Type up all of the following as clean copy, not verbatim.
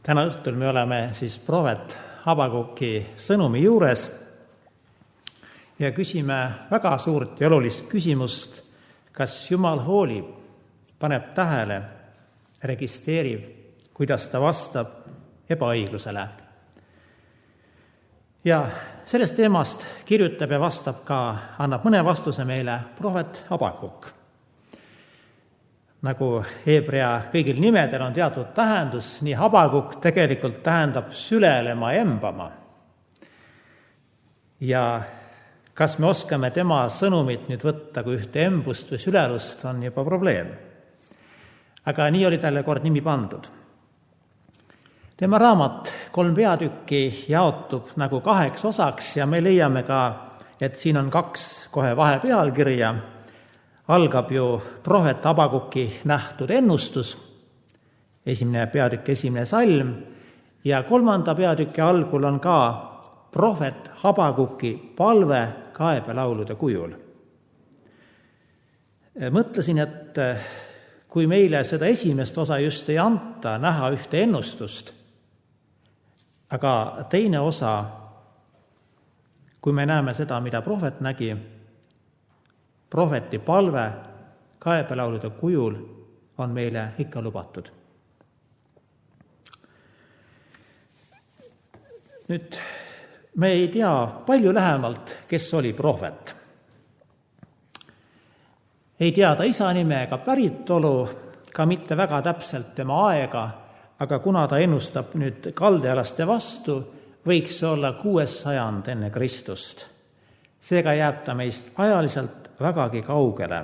Täna õhtul me oleme siis prohvet Habakuki sõnumi juures ja küsime väga suurt ja olulist küsimust, kas Jumal hoolib, paneb tähele, registreerib, kuidas ta vastab ebaõiglusele. Ja sellest teemast kirjutab ja vastab ka, annab mõne vastuse meile prohvet Habakuk. Nagu heebrea kõigil nimedel on teatud tähendus, nii Habakuk tegelikult tähendab sülelema, embama. Ja kas me oskame tema sõnumit nüüd võtta kui ühte embust või sülelust, on juba probleem. Aga nii oli talle kord nimi pandud. Tema raamat 3 peatükki jaotub nagu 2 osaks ja me leiame ka, et siin on 2 kohe vahepealkirja. Algab ju prohvet Habakuki nähtud ennustus, 1. peatükk, 1. salm, ja 3. peatüki algul on ka prohvet Habakuki palve kaebelaulude kujul. Mõtlesin, et kui meile seda esimest osa just ei anta näha ühte ennustust, aga teine osa, kui me näeme seda, mida prohvet nägi, prohveti palve kaebelaulude kujul on meile ikka lubatud. Nüüd me ei tea palju lähemalt, kes oli prohvet. Ei tea ta isa nime ega päritolu, ka mitte väga täpselt tema aega, aga kuna ta ennustab nüüd kaldealaste vastu, võiks see olla 600 enne Kristust. Seega jääb ta meist ajaliselt vägagi kaugele.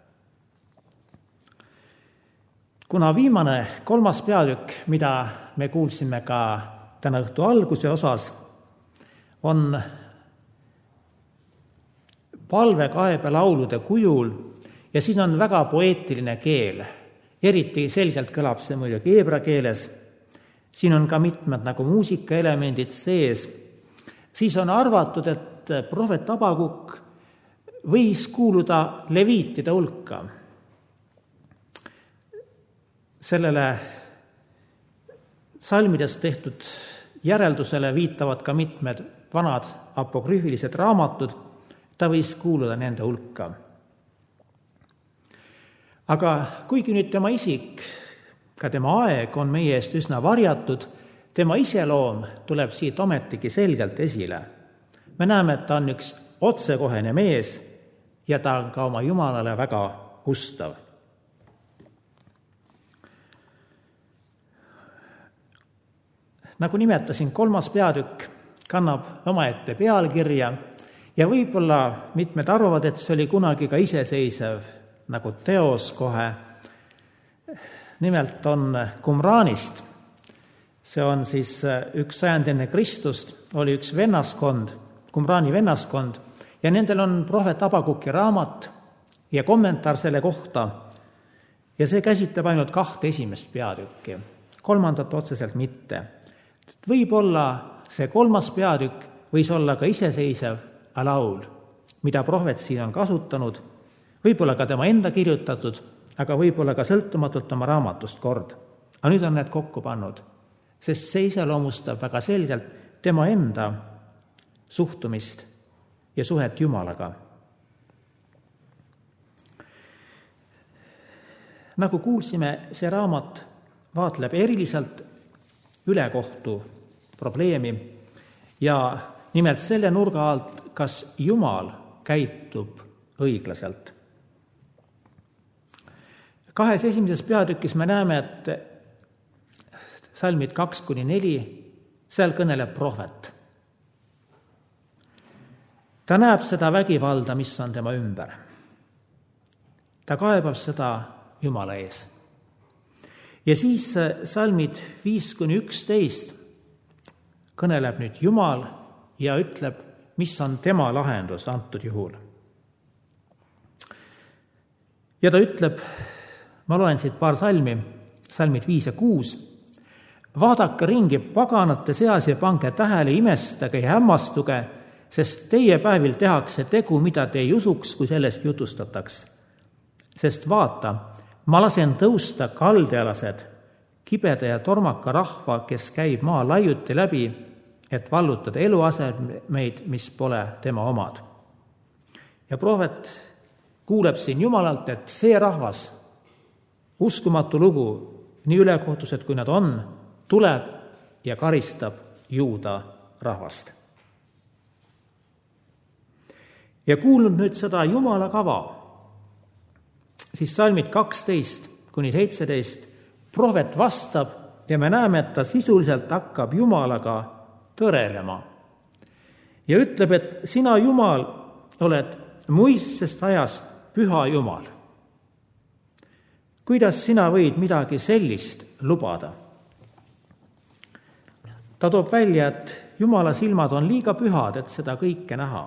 Kuna viimane 3. peatükk, mida me kuulsime ka täna õhtu alguse osas, on palve kaebelaulude kujul ja siin on väga poeetiline keel. Eriti selgelt kõlab see muidugi heebrea keeles. Siin on ka mitmed nagu muusikaelemendid sees. Siis on arvatud, et prohvet Habakuk võis kuuluda leviitide hulka. Sellele salmides tehtud järeldusele viitavad ka mitmed vanad apokrüüfilised raamatud, ta võis kuuluda nende hulka. Aga kuigi nüüd tema isik, ka tema aeg on meie eest üsna varjatud, tema iseloom tuleb siit ometigi selgelt esile. Me näeme, et ta on üks otsekohene mees ja ta on ka oma Jumalale väga ustav. Nagu nimetasin, 3. peatükk kannab omaette pealkirja ja võib-olla mitmed arvavad, et see oli kunagi ka iseseisev nagu teos kohe. Nimelt on Qumranist. See on siis 100 enne Kristust, oli üks vennaskond, Qumrani vennaskond, ja nendel on prohvet Habakuki raamat ja kommentaar selle kohta. Ja see käsitleb ainult 2 esimest peatükki, 3. otseselt mitte. Võib-olla see 3. peatükk võis olla ka iseseisev laul, mida prohvet siin on kasutanud, võib-olla ka tema enda kirjutatud, aga võib-olla ka sõltumatult oma raamatust kord. Aga nüüd on need kokku pannud, sest see iseloomustab väga selgelt tema enda suhtumist ja suhet Jumalaga. Nagu kuulsime, see raamat vaatleb eriliselt ülekohtu probleemi ja nimelt selle nurga alt, kas Jumal käitub õiglaselt. 2 esimeses peatükis me näeme, et salmid 2-4, seal kõneleb prohvet. Ta näeb seda vägivalda, mis on tema ümber. Ta kaebab seda Jumala ees. Ja siis salmid 5-11 kõneleb nüüd Jumal ja ütleb, mis on tema lahendus antud juhul. Ja ta ütleb, ma loen siit paar salmi, salmid 5 ja 6. Vaadake ringi paganate seas ja pange tähele, imestage ja hämmastuge, sest teie päevil tehakse tegu, mida te ei usuks, kui sellest jutustataks. Sest vaata, ma lasen tõusta kaldealased, kibeda ja tormaka rahva, kes käib maa laiuti läbi, et vallutada eluasemeid, mis pole tema omad. Ja prohvet kuuleb siin Jumalalt, et see rahvas, uskumatu lugu, nii ülekohtused kui nad on, tuleb ja karistab Juuda rahvast. Ja kuulnud nüüd seda Jumala kava, siis salmid 12-17 prohvet vastab ja me näeme, et ta sisuliselt hakkab Jumalaga tõrelema. Ja ütleb, et sina, Jumal, oled muistsest ajast püha Jumal. Kuidas sina võid midagi sellist lubada? Ta toob välja, et Jumala silmad on liiga pühad, et seda kõike näha.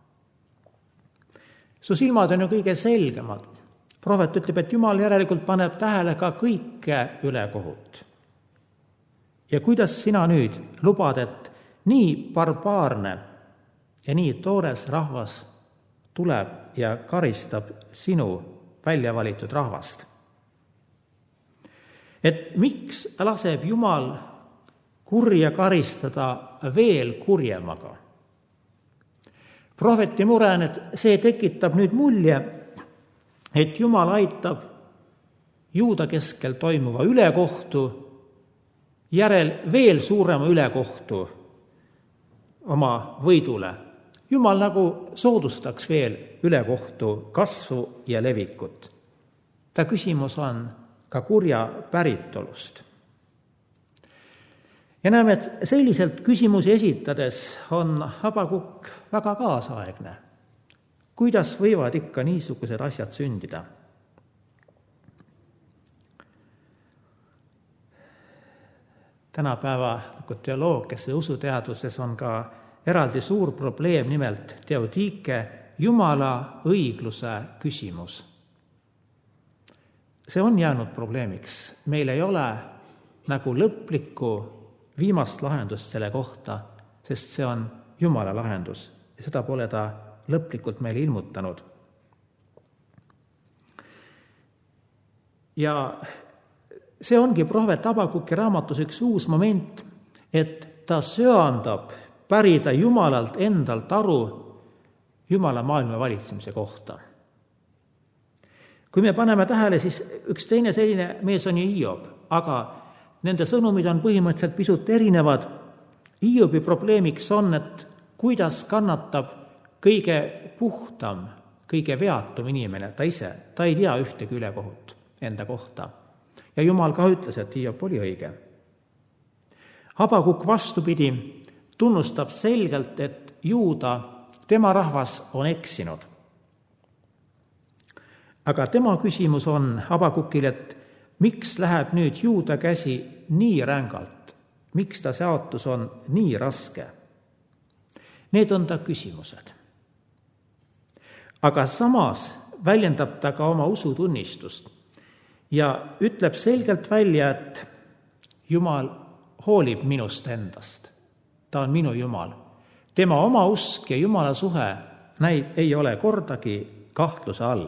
Su silmad on ju kõige selgemad. Prohvet ütleb, et Jumal järelikult paneb tähele ka kõike ülekohut. Ja kuidas sina nüüd lubad, et nii barbaarne ja nii toores rahvas tuleb ja karistab sinu väljavalitud rahvast? Et miks laseb Jumal kurja karistada veel kurjemaga? Prohveti mure on, et see tekitab nüüd mulje, et Jumal aitab Juuda keskel toimuva ülekohtu järel veel suurema ülekohtu oma võidule. Jumal nagu soodustaks veel ülekohtu kasvu ja levikut. Ta küsimus on ka kurja päritolust. Ja näeme, et selliselt küsimusi esitades on Habakuk väga kaasaegne. Kuidas võivad ikka niisugused asjad sündida? Tänapäeva teoloogias ja usuteaduses on ka eraldi suur probleem, nimelt teodiike, Jumala õigluse küsimus. See on jäänud probleemiks. Meil ei ole nagu lõplikku viimast lahendust selle kohta, sest see on Jumala lahendus ja seda pole ta lõplikult meile ilmutanud. Ja see ongi prohvet Habakuki raamatus üks uus moment, et ta söandab pärida Jumalalt endalt aru Jumala maailma valitsemise kohta. Kui me paneme tähele, siis üks teine selline mees on Hiob, aga nende sõnumid on põhimõtteliselt pisut erinevad. Hiobi probleemiks on, et kuidas kannatab kõige puhtam, kõige veatum inimene, ta ise. Ta ei tea ühtegi ülekohut enda kohta. Ja Jumal ka ütles, et Hiob oli õige. Habakuk vastupidi tunnustab selgelt, et Juuda, tema rahvas on eksinud. Aga tema küsimus on Habakukil, et miks läheb nüüd Juuda käsi nii rängalt? Miks ta seotus on nii raske? Need on ta küsimused. Aga samas väljendab ta ka oma usutunnistust ja ütleb selgelt välja, et Jumal hoolib minust endast. Ta on minu Jumal. Tema oma usk ja Jumala suhe ei ole kordagi kahtluse all.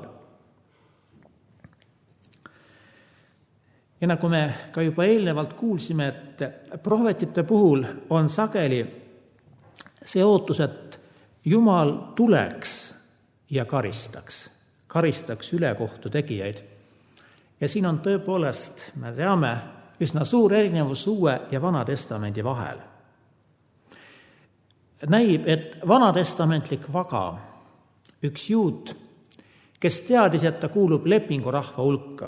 Ja nagu me ka juba eelnevalt kuulsime, et prohvetite puhul on sageli see ootus, et Jumal tuleks ja karistaks ülekohtu tegijaid. Ja siin on tõepoolest, me teame, üsna suur erinevus Uue ja Vana Testamendi vahel. Näib, et vanatestamentlik vaga, üks juut, kes teadis, et ta kuulub lepingurahva hulka.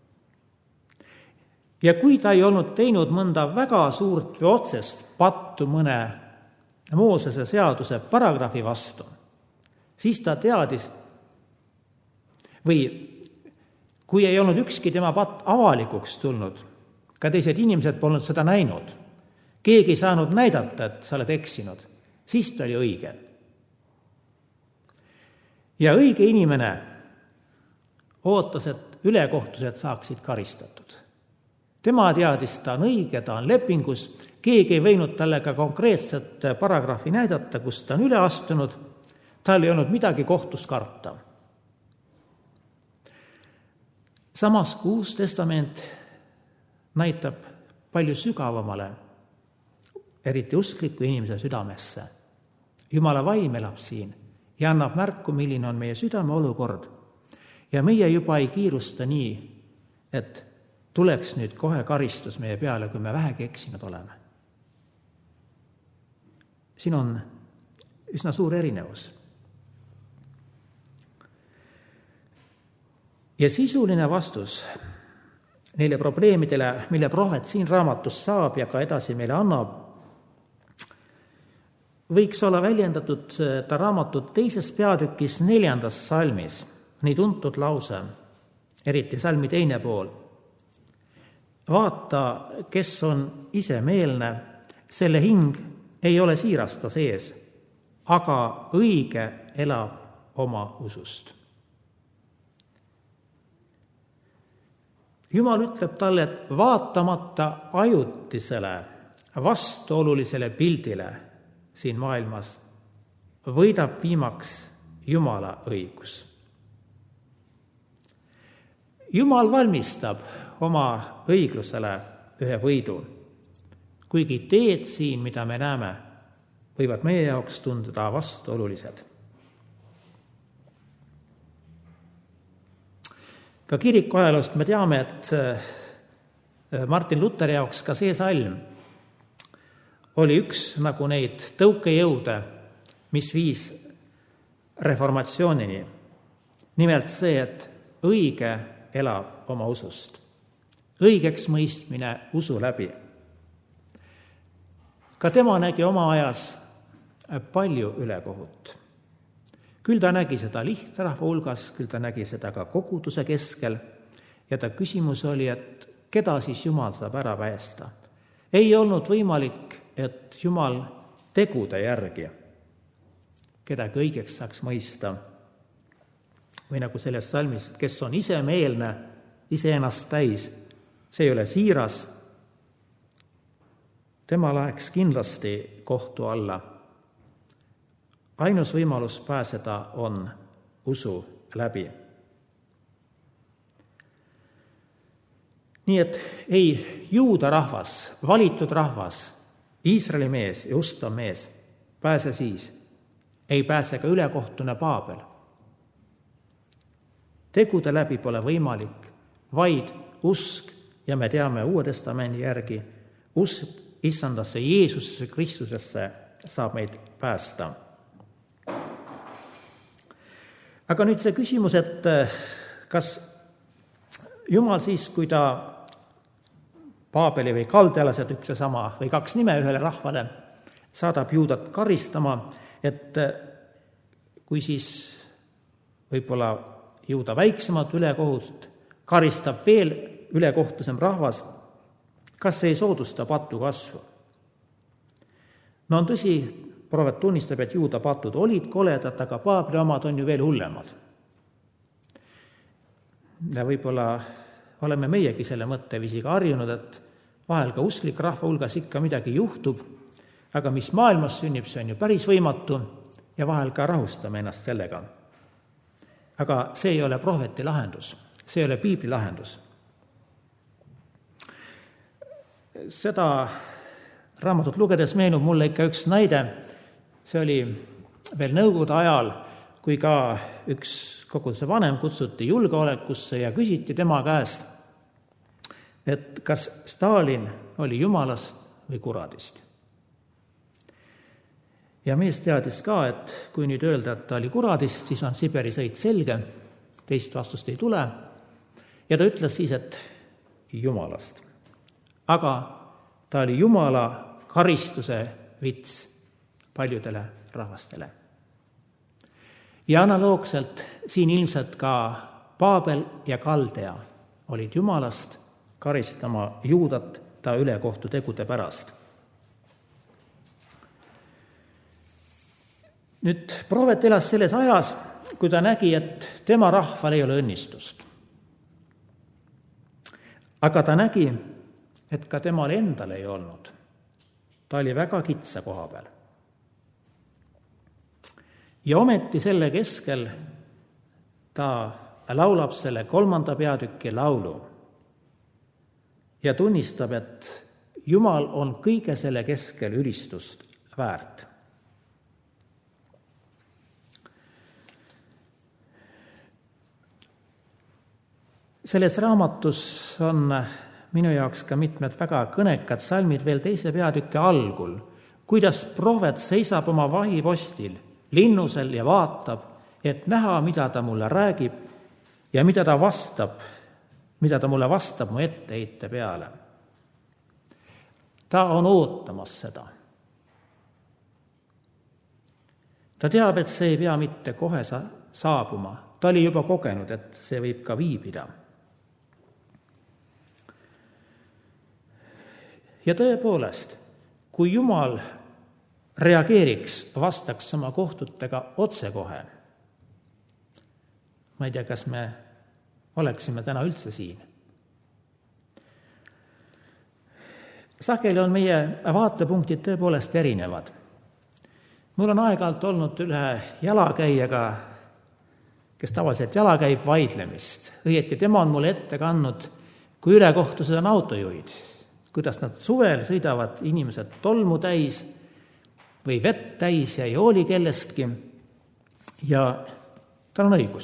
Ja kui ta ei olnud teinud mõnda väga suurt või otsest pattu mõne Moosese seaduse paragrahvi vastu, siis ta teadis, või kui ei olnud ükski tema patt avalikuks tulnud, ka teised inimesed polnud seda näinud, keegi ei saanud näidata, et sa oled eksinud, siis ta oli õige. Ja õige inimene ootas, et ülekohtused saaksid karistatud. Tema teadis, ta on õige, ta on lepingus, keegi ei võinud talle ka konkreetset paragrahvi näidata, kus ta on üle astunud, tal ei olnud midagi kohtust karta. Samas kui Uus Testament näitab palju sügavamale, eriti uskliku inimese südamesse. Jumala vaim elab siin ja annab märku, milline on meie südame olukord. Ja meie juba ei kiirusta nii, et tuleks nüüd kohe karistus meie peale, kui me vähegi eksinud oleme. Siin on üsna suur erinevus. Ja sisuline vastus neile probleemidele, mille prohvet siin raamatus saab ja ka edasi meile annab, võiks olla väljendatud ta raamatut 2. peatükis 4. salmis, nii tuntud lause, eriti salmi teine pool. Vaata, kes on isemeelne, selle hing ei ole siirasta sees, aga õige elab oma usust. Jumal ütleb talle, et vaatamata ajutisele, vastuolulisele pildile siin maailmas võidab viimaks Jumala õigus. Jumal valmistab oma õiglusele ühe võidu, kuigi teed siin, mida me näeme, võivad meie jaoks tunduda vastuolulised. Ka kiriku ajaloost me teame, et Martin Luteri jaoks ka see salm oli üks nagu neid tõukejõude, mis viis reformatsioonini. Nimelt see, et õige elab oma usust. Õigeks mõistmine usu läbi. Ka tema nägi oma ajas palju ülekohut. Küll ta nägi seda lihtrahva hulgas, küll ta nägi seda ka koguduse keskel ja ta küsimus oli, et keda siis Jumal saab ära päästa. Ei olnud võimalik, et Jumal tegude järgi kedagi õigeks saaks mõista. Või nagu selles salmis, kes on isemeelne, iseennast täis, see ei ole siiras, tema läheks kindlasti kohtu alla. Ainus võimalus pääseda on usu läbi. Nii et ei juuda rahvas, valitud rahvas, Iisraeli mees ja ustav mees pääse siis, ei pääse ka ülekohtune Paabel. Tegude läbi pole võimalik, vaid usk, ja me teame Uue Testamendi järgi, usk Issandasse Jeesusesse Kristusesse saab meid päästa. Aga nüüd see küsimus, et kas Jumal siis, kui ta Paabeli või kaldealased üks ja sama või kaks nime ühele rahvale saadab juudat karistama, et kui siis võib-olla juuda väiksemat ülekohut karistab veel ülekohtusem rahvas, kas see ei soodusta patu kasvu? No on tõsi, prohvet tunnistab, et juuda patud olid koledad, aga Paabli omad on ju veel hullemad. Ja võib-olla oleme meiegi selle mõtteviisiga harjunud, et vahel ka usklik rahva hulgas ikka midagi juhtub, aga mis maailmas sünnib, see on ju päris võimatu ja vahel ka rahustame ennast sellega. Aga see ei ole prohveti lahendus, see ei ole piibli lahendus. Seda raamatut lugedes meenub mulle ikka üks näide. See oli veel nõukogude ajal, kui ka üks koguduse vanem kutsuti julgeolekusse ja küsiti tema käest, et kas Stalin oli jumalast või kuradist. Ja mees teadis ka, et kui nüüd öelda, et ta oli kuradist, siis on Siberi sõit selge, teist vastust ei tule. Ja ta ütles siis, et jumalast. Aga ta oli Jumala karistuse vits paljudele rahvastele. Ja analoogselt siin ilmselt ka Paabel ja Kaldea olid Jumalast karistama juudat ta ülekohtu tegude pärast. Nüüd prohvet elas selles ajas, kui ta nägi, et tema rahval ei ole õnnistust. Aga ta nägi, et ka temal endal ei olnud. Ta oli väga kitsa koha peal. Ja ometi selle keskel ta laulab selle 3. peatüki laulu ja tunnistab, et Jumal on kõige selle keskel ülistust väärt. Selles raamatus on minu jaoks ka mitmed väga kõnekad salmid veel 2. peatüki algul, kuidas prohvet seisab oma vahipostil linnusel ja vaatab, et näha, mida ta mulle räägib ja mida ta mulle vastab mu etteheite peale. Ta on ootamas seda. Ta teab, et see ei pea mitte kohe saabuma. Ta oli juba kogenud, et see võib ka viibida. Ja tõepoolest, kui Jumal reageeriks, vastaks oma kohtutega otsekohe, ma ei tea, kas me oleksime täna üldse siin. Sageli on meie vaatepunktid tõepoolest erinevad. Mul on aeg-ajalt olnud ühe jalakäijaga, kes tavaliselt jala käib, vaidlemist. Õieti tema on mulle ette kandnud, kui ülekohtused on autojuhid, kuidas nad suvel sõidavad inimesed tolmu täis või vett täis ja ei hooli kellestki. Ja tal on õigus.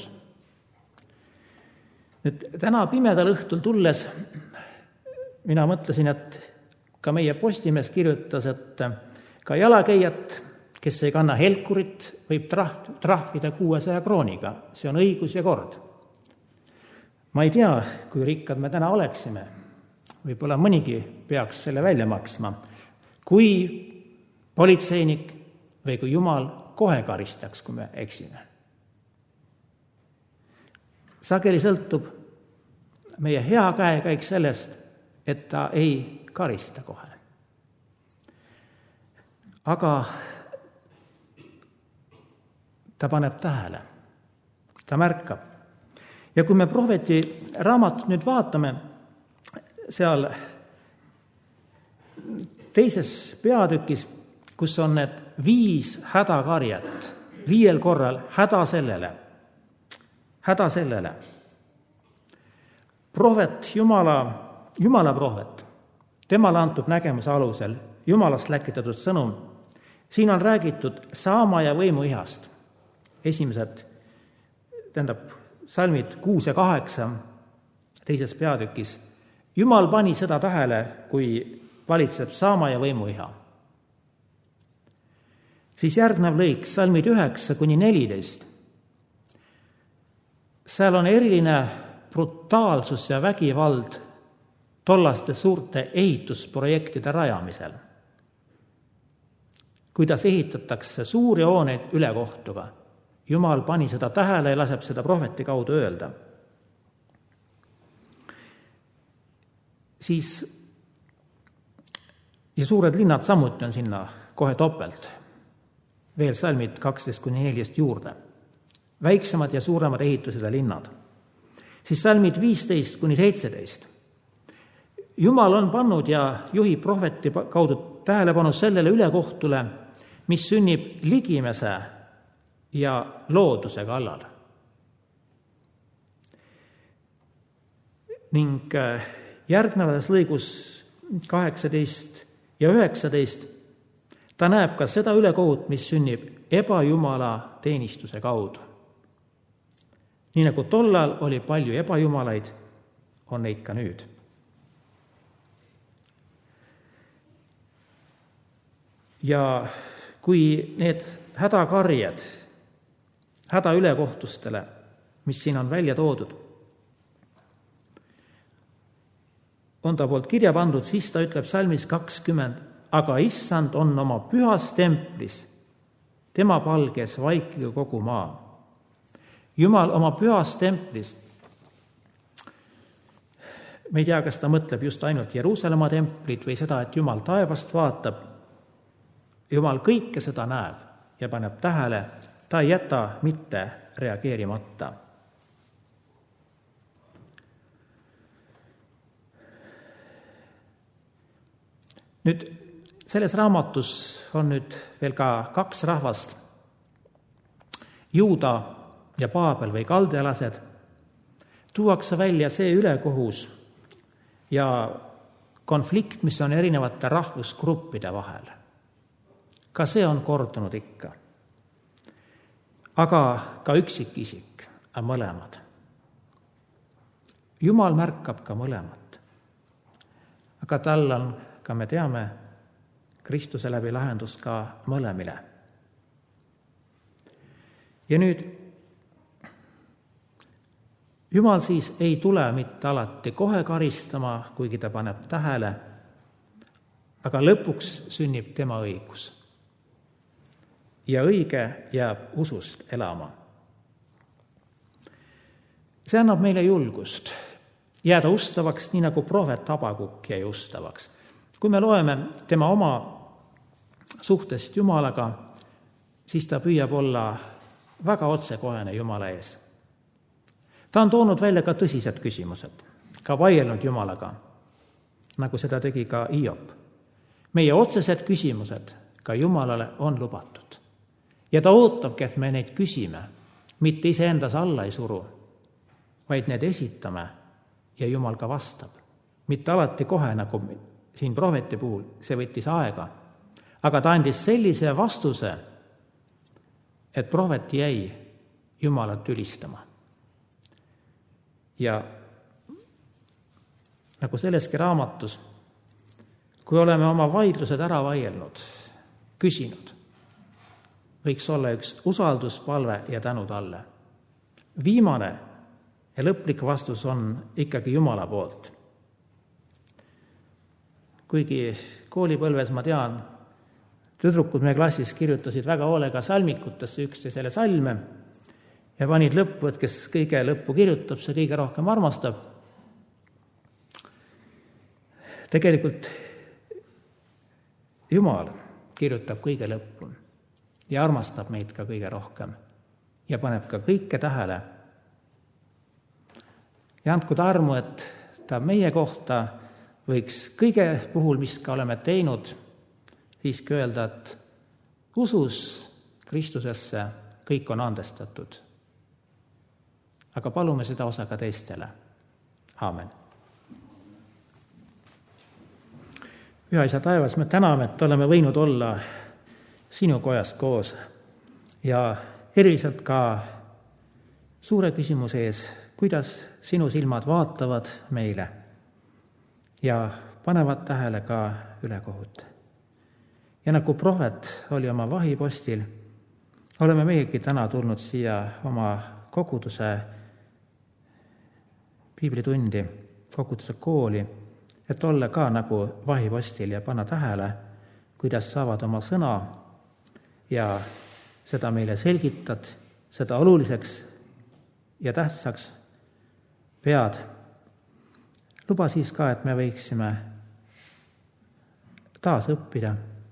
Nüüd, täna pimedal õhtul tulles mina mõtlesin, et ka meie Postimees kirjutas, et ka jalakäijat, kes ei kanna helkurit, võib trahvida 600 krooniga. See on õigus ja kord. Ma ei tea, kui rikkad me täna oleksime. Võib-olla mõnigi peaks selle välja maksma, kui politseinik või kui Jumal kohe karistaks, kui me eksime. Sageli sõltub meie hea käekäik sellest, et ta ei karista kohe. Aga ta paneb tähele, ta märkab. Ja kui me prohveti raamatut nüüd vaatame, seal 2. peatükis, kus on need 5 hädakarjat, 5 korral häda sellele. Prohvet, Jumala prohvet, temale antud nägemuse alusel, Jumalast läkitatud sõnum, siin on räägitud saama ja võimu ihast. Esimesed, salmid 6 ja 8 2. peatükis. Jumal pani seda tähele, kui valitseb saama ja võimu iha. Siis järgnev lõik, salmid 9-14. Seal on eriline brutaalsus ja vägivald tollaste suurte ehitusprojektide rajamisel. Kuidas ehitatakse suuri hooneid ülekohtuga. Jumal pani seda tähele ja laseb seda prohveti kaudu öelda. Siis, ja suured linnad samuti on sinna kohe topelt. Veel salmid 12-14 juurde. Väiksemad ja suuremad ehitused ja linnad. Siis salmid 15-17. Jumal on pannud ja juhib prohveti kaudu tähelepanu sellele ülekohtule, mis sünnib ligimese ja looduse kallal. Ning järgnevas lõigus 18 ja 19 ta näeb ka seda ülekohut, mis sünnib ebajumala teenistuse kaudu. Nii nagu tollal oli palju ebajumalaid, on neid ka nüüd. Ja kui need hädakarjed, hädaülekohtustele, mis siin on välja toodud, on ta poolt kirja pandud, siis ta ütleb salmis 20, aga issand on oma pühas templis, tema palges vaikiga kogu maa. Jumal oma pühas templis, me ei tea, kas ta mõtleb just ainult Jeruusalemma templit või seda, et Jumal taevast vaatab. Jumal kõike seda näeb ja paneb tähele, ta ei jäta mitte reageerimata. Nüüd, selles raamatus on nüüd veel ka 2 rahvast, Juuda ja Paabel või kaldealased, tuuakse välja see ülekohus ja konflikt, mis on erinevate rahvusgruppide vahel. Ka see on kordunud ikka. Aga ka üksikisik, mõlemad. Jumal märkab ka mõlemat. Aga tal on, ka me teame, Kristuse läbi lahendus ka mõlemile. Ja nüüd Jumal siis ei tule mitte alati kohe karistama, kuigi ta paneb tähele, aga lõpuks sünnib tema õigus. Ja õige jääb usust elama. See annab meile julgust jääda ustavaks, nii nagu prohvet Habakuk jäi ustavaks. Kui me loeme tema oma suhtest Jumalaga, siis ta püüab olla väga otsekohene Jumala ees. Ta on toonud välja ka tõsised küsimused, ka vaielnud Jumalaga, nagu seda tegi ka Hiob. Meie otsesed küsimused ka Jumalale on lubatud. Ja ta ootabki, et me neid küsime, mitte iseendas alla ei suru, vaid need esitame ja Jumal ka vastab. Mitte alati kohe, nagu siin prohveti puhul, see võttis aega. Aga ta andis sellise vastuse, et prohvet jäi Jumalat ülistama. Ja nagu selleski raamatus, kui oleme oma vaidlused ära vaielnud, küsinud, võiks olla üks usalduspalve ja tänu talle. Viimane ja lõplik vastus on ikkagi Jumala poolt. Kuigi koolipõlves ma tean, tüdrukud meie klassis kirjutasid väga hoolega salmikutesse üksteisele salme ja panid lõppu, et kes kõige lõppu kirjutab, see kõige rohkem armastab. Tegelikult Jumal kirjutab kõige lõppu ja armastab meid ka kõige rohkem ja paneb ka kõike tähele. Ja andku ta armu, et ta meie kohta võiks kõige puhul, mis ka oleme teinud, siiski öelda, et usus Kristusesse kõik on andestatud. Aga palume seda osa ka teistele. Aamen. Püha Isa taevas, me täname, et oleme võinud olla sinu kojas koos ja eriliselt ka suure küsimuse ees, kuidas sinu silmad vaatavad meile ja panevad tähele ka ülekohut. Ja nagu prohvet oli oma vahipostil, oleme meiegi täna tulnud siia oma koguduse piiblitundi, koguduse kooli, et olla ka nagu vahipostil ja panna tähele, kuidas saavad oma sõna ja seda meile selgitad, seda oluliseks ja tähtsaks pead. Luba siis ka, et me võiksime taas õppida.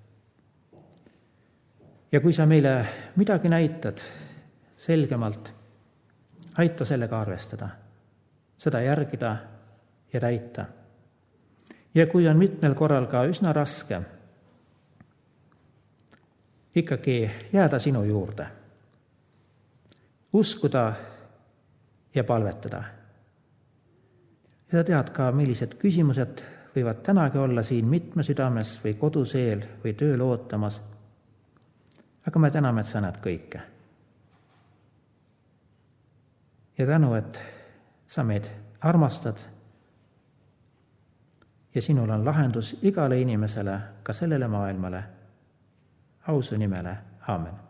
Ja kui sa meile midagi näitad selgemalt, aita sellega arvestada, seda järgida ja täita. Ja kui on mitmel korral ka üsna raske, ikkagi jääda sinu juurde, uskuda ja palvetada. Ja tead ka, millised küsimused võivad tänagi olla siin mitme südames või koduseel või tööl ootamas. Aga me täname, et sa näed kõike. Ja tänu, et sa meid armastad ja sinul on lahendus igale inimesele, ka sellele maailmale. Au su nimele. Aamen.